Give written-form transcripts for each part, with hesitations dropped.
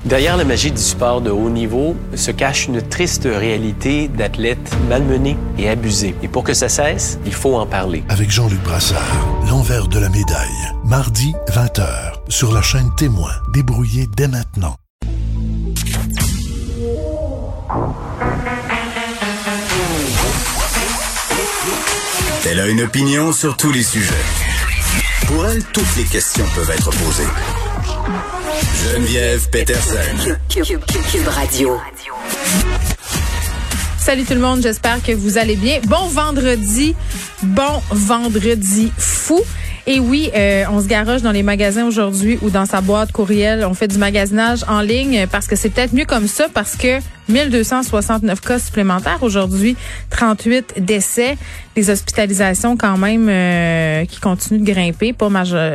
Derrière la magie du sport de haut niveau se cache une triste réalité d'athlètes malmenés et abusés. Et pour que ça cesse, il faut en parler. Avec Jean-Luc Brassard, l'envers de la médaille. Mardi, 20h, sur la chaîne Témoin. Débrouillez dès maintenant. Elle a une opinion sur tous les sujets. Pour elle, toutes les questions peuvent être posées. Geneviève Peterson. Cube Radio. Salut tout le monde, j'espère que vous allez bien. Bon vendredi fou. Et oui, on se garoche dans les magasins aujourd'hui ou dans sa boîte courriel. On fait du magasinage en ligne parce que c'est peut-être mieux comme ça parce que 1269 cas supplémentaires aujourd'hui, 38 décès, des hospitalisations quand même qui continuent de grimper, pas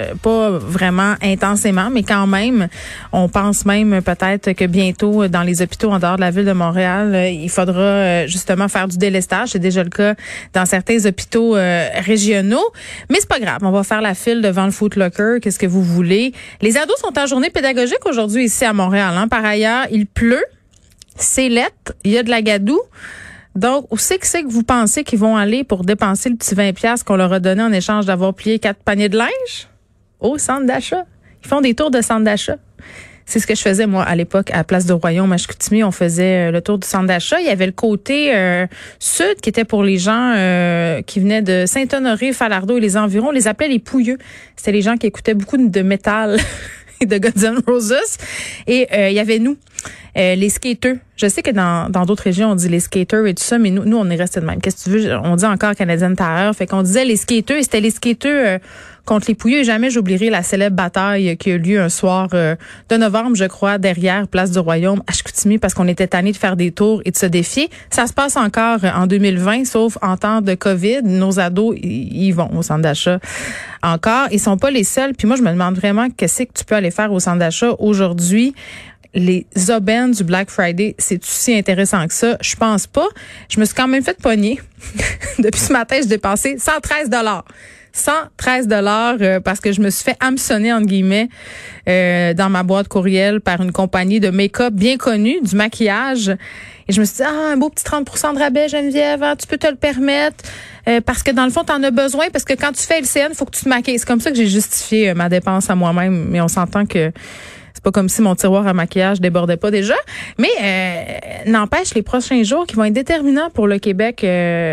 vraiment intensément, mais quand même, on pense même peut-être que bientôt dans les hôpitaux en dehors de la ville de Montréal, il faudra justement faire du délestage. C'est déjà le cas dans certains hôpitaux régionaux, mais c'est pas grave. On va faire la file devant le Foot Locker. Qu'est-ce que vous voulez? Les ados sont en journée pédagogique aujourd'hui ici à Montréal. Par ailleurs, il pleut. C'est lettre, il y a de la gadoue. Donc, où c'est que vous pensez qu'ils vont aller pour dépenser le petit 20$ qu'on leur a donné en échange d'avoir plié 4 paniers de linge? Au centre d'achat. Ils font des tours de centre d'achat. C'est ce que je faisais, moi, à l'époque, à Place de Royaume, à Chicoutimi. On faisait le tour du centre d'achat. Il y avait le côté sud qui était pour les gens qui venaient de Saint-Honoré, Falardeau et les environs. On les appelait les pouilleux. C'était les gens qui écoutaient beaucoup de métal et de Guns N' Roses. Et il y avait nous. Les skaters. Je sais que dans d'autres régions, on dit les skaters et tout ça, mais nous on est resté de même. Qu'est-ce que tu veux? On dit encore Canadienne Terreur. Fait qu'on disait les skaters et c'était les skaters contre les pouilleux. Et jamais j'oublierai la célèbre bataille qui a eu lieu un soir de novembre, je crois, derrière Place du Royaume à Chicoutimi parce qu'on était tannés de faire des tours et de se défier. Ça se passe encore en 2020, sauf en temps de COVID. Nos ados, ils vont au centre d'achat encore. Ils sont pas les seuls. Puis moi, je me demande vraiment qu'est-ce que tu peux aller faire au centre d'achat aujourd'hui. Les aubaines du Black Friday, c'est aussi intéressant que ça? Je pense pas. Je me suis quand même fait pogner. Depuis ce matin, j'ai dépensé 113 $. 113 $ parce que je me suis fait hameçonner, entre guillemets, dans ma boîte courriel par une compagnie de make-up bien connue, du maquillage. Et je me suis dit, un beau petit 30% de rabais, Geneviève, tu peux te le permettre. Parce que dans le fond, t'en as besoin, parce que quand tu fais LCN, faut que tu te maquilles. C'est comme ça que j'ai justifié ma dépense à moi-même, mais on s'entend que c'est pas comme si mon tiroir à maquillage débordait pas déjà. Mais n'empêche, les prochains jours qui vont être déterminants pour le Québec,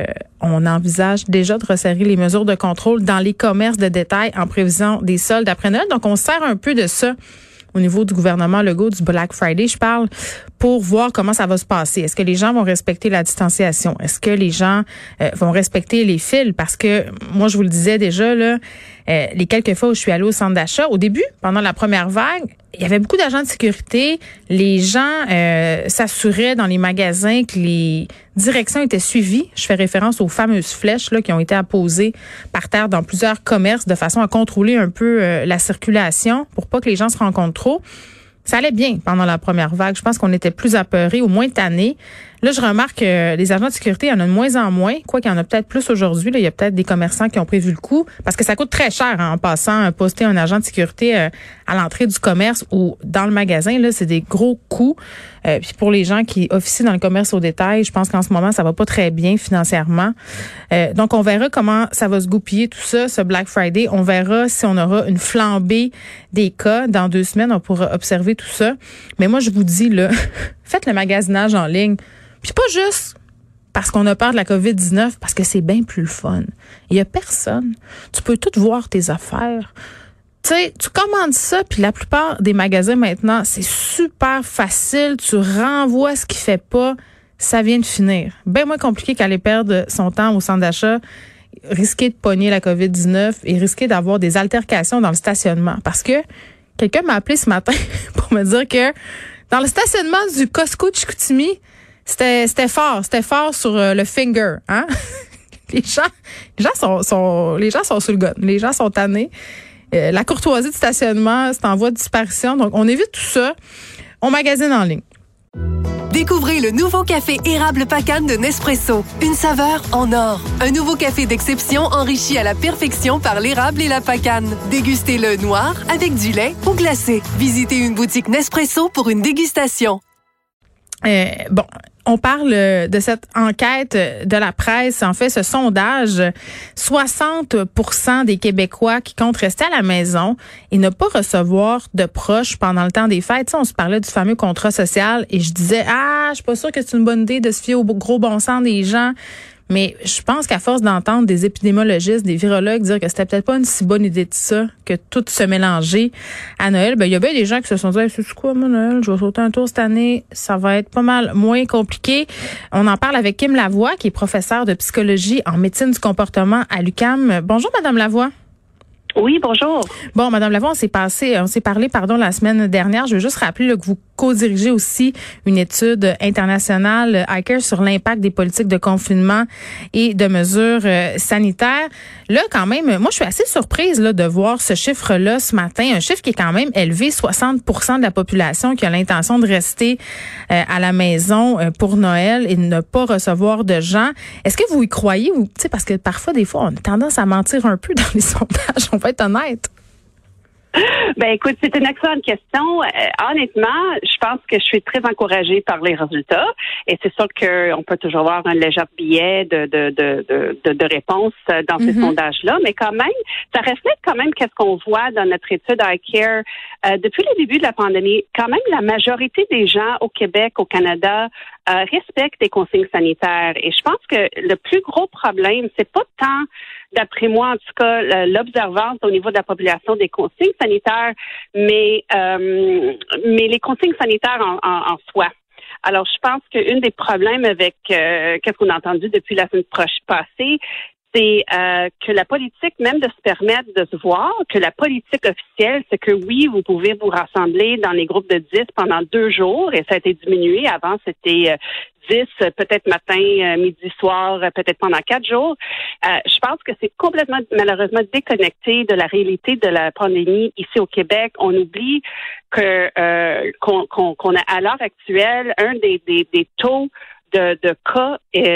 on envisage déjà de resserrer les mesures de contrôle dans les commerces de détail en prévision des soldes après Noël. Donc, on se sert un peu de ça au niveau du gouvernement Legault, du Black Friday, je parle, pour voir comment ça va se passer. Est-ce que les gens vont respecter la distanciation? Est-ce que les gens vont respecter les fils? Parce que, moi, je vous le disais déjà, là, les quelques fois où je suis allée au centre d'achat, au début, pendant la première vague, il y avait beaucoup d'agents de sécurité. Les gens s'assuraient dans les magasins que les directions étaient suivies. Je fais référence aux fameuses flèches là qui ont été apposées par terre dans plusieurs commerces de façon à contrôler un peu la circulation pour pas que les gens se rencontrent trop. Ça allait bien pendant la première vague. Je pense qu'on était plus apeurés, au moins tannés. Là, je remarque que les agents de sécurité, il y en a de moins en moins. Quoi qu'il y en a peut-être plus aujourd'hui. Là, il y a peut-être des commerçants qui ont prévu le coup. Parce que ça coûte très cher en passant, poster un agent de sécurité à l'entrée du commerce ou dans le magasin. Là, c'est des gros coûts. Puis pour les gens qui officient dans le commerce au détail, je pense qu'en ce moment, ça va pas très bien financièrement. Donc, on verra comment ça va se goupiller tout ça, ce Black Friday. On verra si on aura une flambée des cas. Dans 2 semaines, on pourra observer tout ça. Mais moi, je vous dis, là, faites le magasinage en ligne. Puis pas juste parce qu'on a peur de la COVID-19, parce que c'est bien plus le fun. Il y a personne. Tu peux tout voir tes affaires. Tu sais, tu commandes ça, puis la plupart des magasins maintenant, c'est super facile. Tu renvoies ce qui fait pas. Ça vient de finir. Bien moins compliqué qu'aller perdre son temps au centre d'achat, risquer de pogner la COVID-19 et risquer d'avoir des altercations dans le stationnement. Parce que quelqu'un m'a appelé ce matin pour me dire que dans le stationnement du Costco de Chicoutimi, c'était fort sur le finger, hein. Les gens sont sur le gun. Les gens sont tannés. La courtoisie de stationnement, c'est en voie de disparition. Donc, on évite tout ça. On magasine en ligne. Découvrez le nouveau café érable Pacane de Nespresso. Une saveur en or. Un nouveau café d'exception enrichi à la perfection par l'érable et la pacane. Dégustez-le noir, avec du lait ou glacé. Visitez une boutique Nespresso pour une dégustation. Bon, on parle de cette enquête de la presse. En fait, ce sondage, 60% des Québécois qui comptent rester à la maison et ne pas recevoir de proches pendant le temps des fêtes. Tu sais, on se parlait du fameux contrat social et je disais, je suis pas sûre que c'est une bonne idée de se fier au gros bon sens des gens. Mais je pense qu'à force d'entendre des épidémiologistes, des virologues dire que c'était peut-être pas une si bonne idée de ça, que tout se mélangeait à Noël, il y a bien des gens qui se sont dit, c'est quoi, moi, Noël? Je vais sauter un tour cette année. Ça va être pas mal moins compliqué. On en parle avec Kim Lavoie, qui est professeure de psychologie en médecine du comportement à l'UQAM. Bonjour, Madame Lavoie. Oui, bonjour. Bon, Madame Lavoie, on s'est parlé, la semaine dernière. Je veux juste rappeler que vous co-dirigez aussi une étude internationale, ICARE, sur l'impact des politiques de confinement et de mesures sanitaires. Là, quand même, moi, je suis assez surprise là de voir ce chiffre-là ce matin, un chiffre qui est quand même élevé, 60% de la population qui a l'intention de rester à la maison pour Noël et de ne pas recevoir de gens. Est-ce que vous y croyez? Ou, parce que parfois, des fois, on a tendance à mentir un peu dans les sondages, on va être honnête. Ben écoute, c'est une excellente question. Honnêtement, je pense que je suis très encouragée par les résultats et c'est sûr qu'on peut toujours avoir un léger biais de réponse dans ces sondages-là, mais quand même, ça reflète quand même qu'est-ce qu'on voit dans notre étude iCare. Depuis le début de la pandémie, quand même la majorité des gens au Québec, au Canada, respectent les consignes sanitaires. Et je pense que le plus gros problème, c'est pas tant, d'après moi en tout cas, l'observance au niveau de la population des consignes sanitaires, mais les consignes sanitaires en soi. Alors, je pense qu'un des problèmes avec qu'est-ce qu'on a entendu depuis la semaine passée, c'est que la politique, même de se permettre de se voir, que la politique officielle, c'est que oui, vous pouvez vous rassembler dans les groupes de 10 pendant 2 jours, et ça a été diminué. Avant, c'était 10, peut-être matin, midi, soir, peut-être pendant 4 jours. Je pense que c'est complètement, malheureusement, déconnecté de la réalité de la pandémie ici au Québec. On oublie que qu'on a à l'heure actuelle un des taux de cas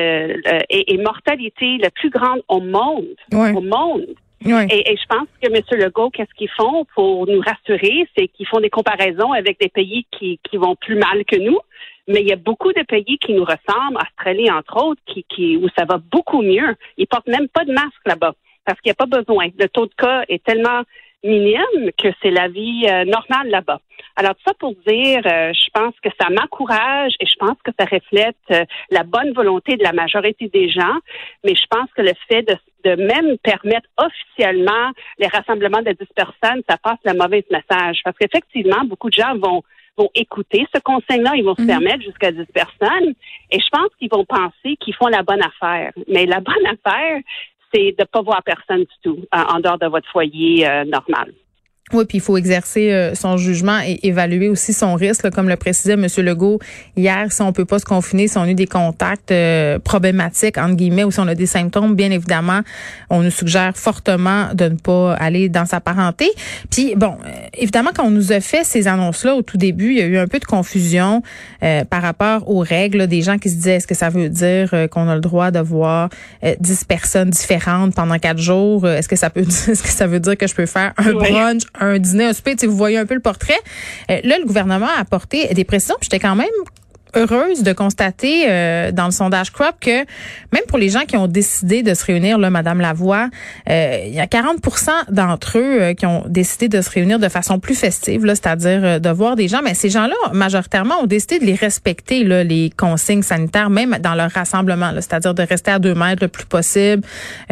et mortalité la plus grande au monde. Ouais. Au monde. Ouais. Et je pense que M. Legault, qu'est-ce qu'ils font pour nous rassurer, c'est qu'ils font des comparaisons avec des pays qui vont plus mal que nous. Mais il y a beaucoup de pays qui nous ressemblent, Australie entre autres, où ça va beaucoup mieux. Ils portent même pas de masque là-bas parce qu'il n'y a pas besoin. Le taux de cas est tellement minime que c'est la vie normale là-bas. Alors, ça pour dire, je pense que ça m'encourage et je pense que ça reflète la bonne volonté de la majorité des gens, mais je pense que le fait de même permettre officiellement les rassemblements de 10 personnes, ça passe le mauvais message. Parce qu'effectivement, beaucoup de gens vont écouter ce conseil-là, ils vont se permettre jusqu'à 10 personnes, et je pense qu'ils vont penser qu'ils font la bonne affaire. Mais la bonne affaire, c'est de ne pas voir personne du tout en dehors de votre foyer normal. Oui, puis il faut exercer son jugement et évaluer aussi son risque, là, comme le précisait M. Legault hier. Si on peut pas se confiner, si on a eu des contacts problématiques, entre guillemets, ou si on a des symptômes, bien évidemment, on nous suggère fortement de ne pas aller dans sa parenté. Puis bon, évidemment, quand on nous a fait ces annonces-là au tout début, il y a eu un peu de confusion par rapport aux règles, là, des gens qui se disaient, est-ce que ça veut dire qu'on a le droit de voir 10 personnes différentes pendant 4 jours? Est-ce que ça veut dire que je peux faire un brunch, un dîner, un souper? Vous voyez un peu le portrait. Là, le gouvernement a apporté des précisions. J'étais quand même heureuse de constater dans le sondage Crop que même pour les gens qui ont décidé de se réunir, là, Madame Lavoie, il y a 40% d'entre eux qui ont décidé de se réunir de façon plus festive, là, c'est-à-dire de voir des gens. Mais ces gens-là, majoritairement, ont décidé de les respecter, là, les consignes sanitaires, même dans leur rassemblement, là, c'est-à-dire de rester à 2 mètres le plus possible,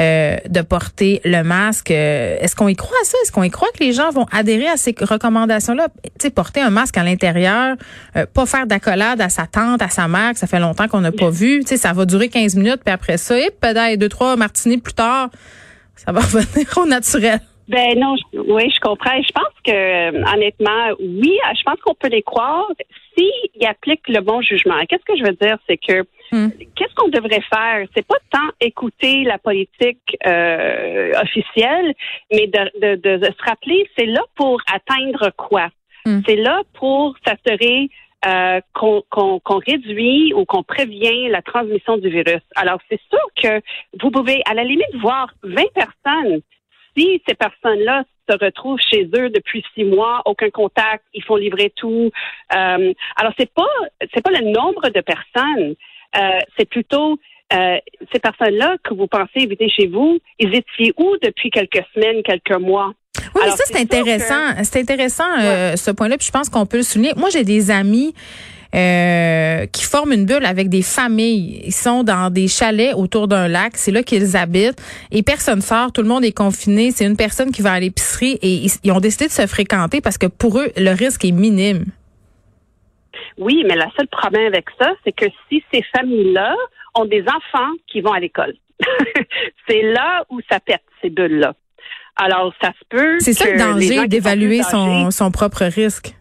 de porter le masque. Est-ce qu'on y croit à ça? Est-ce qu'on y croit que les gens vont adhérer à ces recommandations-là? Tu sais, porter un masque à l'intérieur, pas faire d'accolade à sa tante, à sa mère, que ça fait longtemps qu'on n'a pas vu. Tu sais, ça va durer 15 minutes, puis après ça, peut-être 2-3 martinis plus tard, ça va revenir au naturel. Ben non, oui, je comprends. Je pense que, honnêtement, oui, je pense qu'on peut les croire s'ils appliquent le bon jugement. Qu'est-ce que je veux dire, c'est que qu'est-ce qu'on devrait faire? C'est pas tant écouter la politique officielle, mais de se rappeler, c'est là pour atteindre quoi? C'est là pour s'assurer qu'on réduit ou qu'on prévient la transmission du virus. Alors, c'est sûr que vous pouvez, à la limite, voir 20 personnes. Si ces personnes-là se retrouvent chez eux depuis 6 mois, aucun contact, ils font livrer tout. Alors, c'est pas le nombre de personnes. C'est plutôt ces personnes-là que vous pensez éviter chez vous, ils étaient où depuis quelques semaines, quelques mois? Oui, mais ça, c'est intéressant. C'est intéressant, ce point-là, puis je pense qu'on peut le souligner. Moi, j'ai des amis qui forment une bulle avec des familles. Ils sont dans des chalets autour d'un lac. C'est là qu'ils habitent. Et personne sort. Tout le monde est confiné. C'est une personne qui va à l'épicerie et ils ont décidé de se fréquenter parce que pour eux, le risque est minime. Oui, mais le seul problème avec ça, c'est que si ces familles-là ont des enfants qui vont à l'école, c'est là où ça pète, ces bulles-là. Alors, ça se peut. C'est ça le danger d'évaluer son propre risque.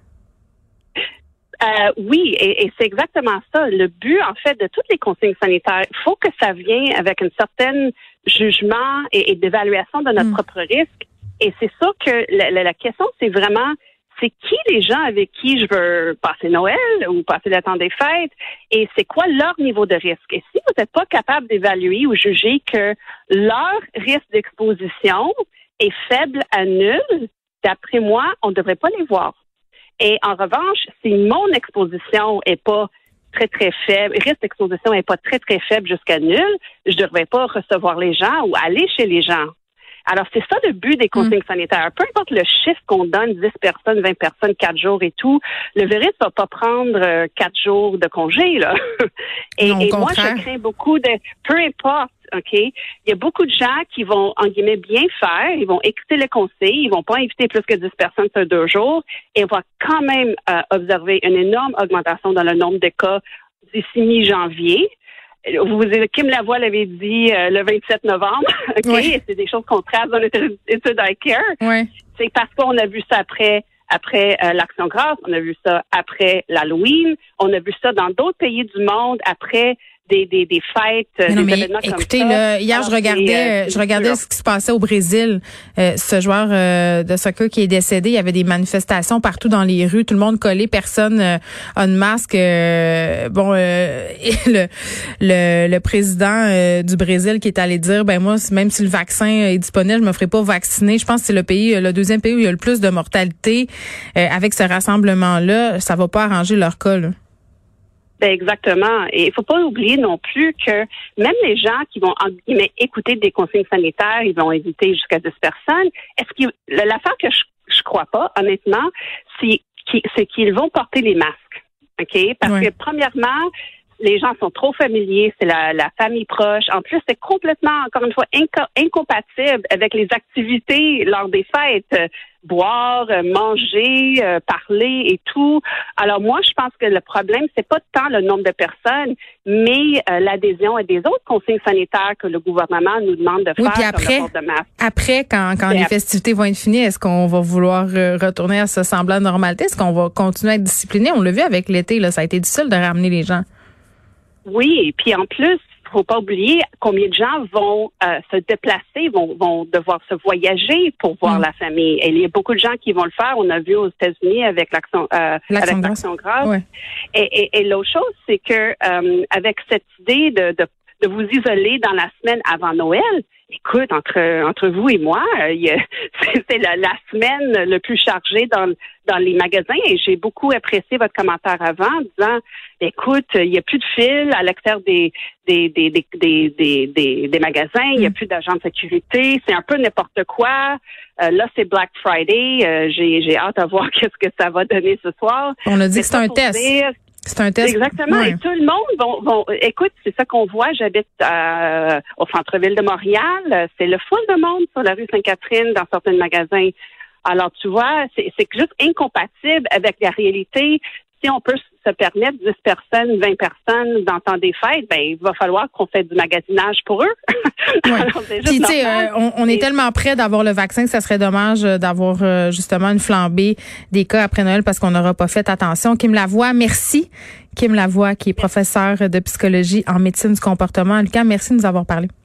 Oui, et c'est exactement ça. Le but, en fait, de toutes les consignes sanitaires, il faut que ça vienne avec un certain jugement et d'évaluation de notre propre risque. Et c'est sûr que la question, c'est vraiment, c'est qui les gens avec qui je veux passer Noël ou passer le temps des fêtes et c'est quoi leur niveau de risque. Et si vous n'êtes pas capable d'évaluer ou juger que leur risque d'exposition est faible à nul, d'après moi, on ne devrait pas les voir. Et en revanche, si mon exposition est pas très, très faible, risque d'exposition est pas très, très faible jusqu'à nul, je ne devrais pas recevoir les gens ou aller chez les gens. Alors, c'est ça le but des consignes sanitaires. Peu importe le chiffre qu'on donne, 10 personnes, 20 personnes, 4 jours et tout, le virus va pas prendre 4 jours de congé, là. Et moi, je crains beaucoup de... Peu importe, OK? Il y a beaucoup de gens qui vont, en guillemets, bien faire. Ils vont écouter les conseils. Ils vont pas inviter plus que 10 personnes sur 2 jours. Et on va quand même observer une énorme augmentation dans le nombre de cas d'ici mi-janvier. Kim Lavoie l'avait dit le 27 novembre, OK? Oui. Et c'est des choses qu'on trace dans notre étude iCare. Oui. C'est parce qu'on a vu ça après l'Action grâce, on a vu ça après l'Halloween, on a vu ça dans d'autres pays du monde après des fêtes, des événements comme ça. Écoutez, là, hier, je regardais ce qui se passait au Brésil. Ce joueur de soccer qui est décédé, il y avait des manifestations partout dans les rues, tout le monde collé, personne a de masque. Et le président du Brésil qui est allé dire, ben moi, même si le vaccin est disponible, je me ferai pas vacciner. Je pense que c'est le deuxième pays où il y a le plus de mortalité. Avec ce rassemblement-là, ça va pas arranger leur cas, là. Ben exactement. Et il faut pas oublier non plus que même les gens qui vont écouter des consignes sanitaires, ils vont éviter jusqu'à 10 personnes. L'affaire que je crois pas, honnêtement, c'est qu'ils vont porter les masques. OK? Parce que premièrement, les gens sont trop familiers, c'est la famille proche. En plus, c'est complètement, encore une fois, incompatible avec les activités lors des fêtes. Boire, manger, parler et tout. Alors moi, je pense que le problème, c'est pas tant le nombre de personnes, mais l'adhésion à des autres consignes sanitaires que le gouvernement nous demande de faire. Puis après, comme le port de masque. Après, quand les festivités vont être finies, est-ce qu'on va vouloir retourner à ce semblant de normalité? Est-ce qu'on va continuer à être discipliné? On l'a vu avec l'été, là, ça a été difficile de ramener les gens. Oui, et puis en plus, faut pas oublier combien de gens vont se déplacer, vont devoir se voyager pour voir la famille. Et il y a beaucoup de gens qui vont le faire. On a vu aux États-Unis avec l'Action grâce. Ouais. Et l'autre chose, c'est que avec cette idée de vous isoler dans la semaine avant Noël, écoute, entre vous et moi, c'est la semaine le plus chargée dans les magasins et j'ai beaucoup apprécié votre commentaire avant en disant, écoute, il n'y a plus de fil à l'extérieur des magasins, il n'y a plus d'agents de sécurité, c'est un peu n'importe quoi. Là, c'est Black Friday, j'ai hâte à voir qu'est-ce que ça va donner ce soir. On a dit que c'est un test. C'est un test. Exactement. Ouais. Et tout le monde vont écoute, c'est ça qu'on voit. J'habite au centre-ville de Montréal. C'est le full de monde sur la rue Sainte-Catherine dans certains magasins. Alors, tu vois, c'est juste incompatible avec la réalité. Si on peut se permettre 10 personnes, 20 personnes dans le temps des fêtes, ben il va falloir qu'on fasse du magasinage pour eux. Ouais. Puis tu sais, on est tellement près d'avoir le vaccin que ça serait dommage d'avoir justement une flambée des cas après Noël parce qu'on n'aura pas fait attention. Kim Lavoie, merci. Kim Lavoie, qui est professeure de psychologie en médecine du comportement à l'UQAM. Merci de nous avoir parlé.